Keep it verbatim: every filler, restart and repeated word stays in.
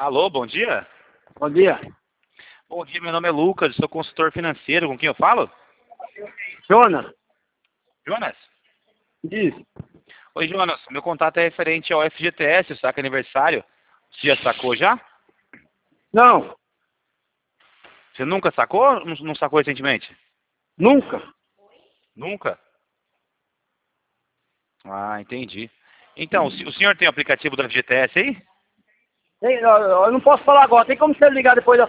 Alô, bom dia. Bom dia. Bom dia, meu nome é Lucas, sou consultor financeiro. Com quem eu falo? Jonas, Jonas? diz. Oi, Jonas. Meu contato é referente ao F G T S, o saque aniversário. Você já sacou já? Não, Você nunca sacou ou não não sacou recentemente? nunca. Nunca? Ah, entendi. Então, o se- o senhor tem o aplicativo do F G T S aí? Tem, eu, eu não posso falar agora, tem como você ligar depois da